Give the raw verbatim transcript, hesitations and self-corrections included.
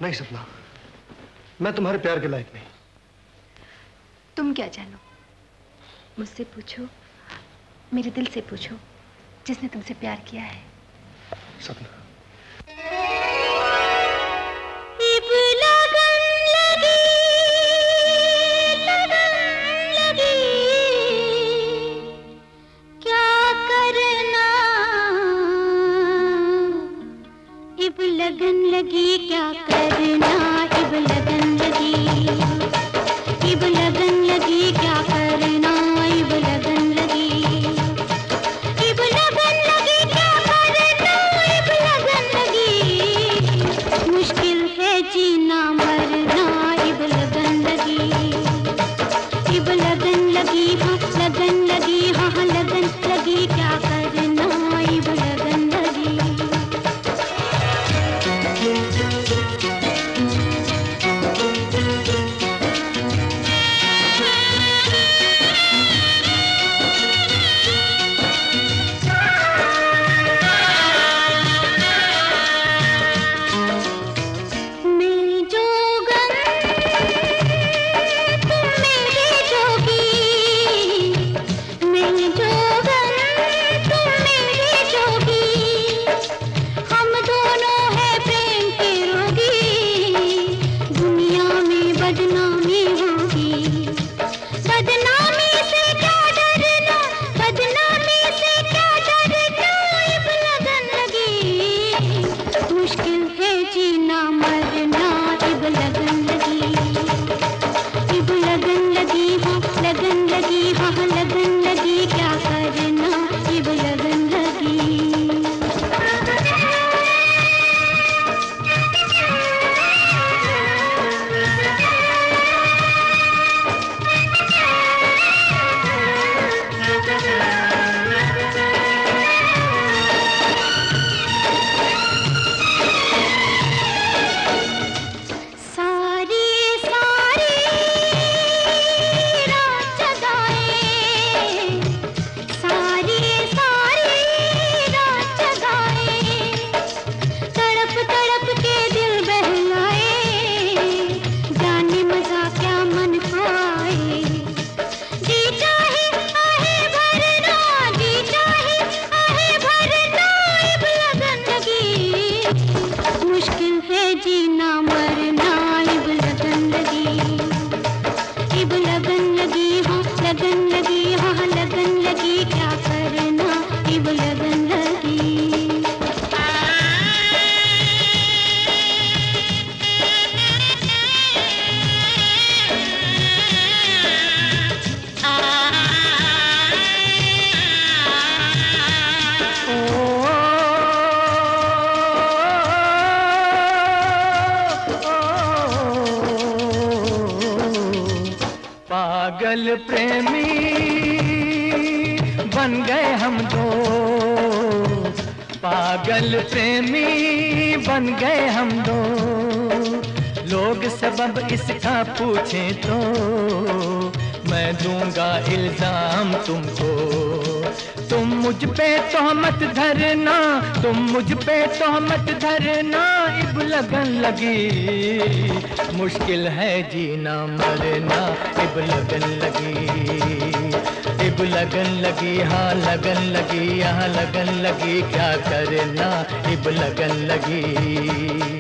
नहीं सपना, मैं तुम्हारे प्यार के लायक नहीं। तुम क्या जानो? मुझसे पूछो, मेरे दिल से पूछो, जिसने तुमसे प्यार किया है। सपना लगन लगी क्या करना, इब लगन लगी, इब लगन लगी क्या करना, इब लगन लगी, इब लगन लगी क्या करना, इब लगन लगी, मुश्किल है जीना मरना, इब लगन लगी, इब लगन लगी, हाँ लगन लगी, हाँ हाँ लगन लगी क्या करना, इब लगन लगी। पागल प्रेमी बन गए हम दो, पागल प्रेमी बन गए हम दो, लोग सबब इसका पूछें तो मैं दूंगा इल्जाम तुमको, तुम मुझ पे तोहमत धरना, तुम मुझ पे तोहमत धरना, इब लगन लगी, मुश्किल है जीना मरना, इब लगन लगी, इब लगन लगी, हाँ लगन लगी, यहाँ लगन लगी, क्या करना, इब लगन लगी।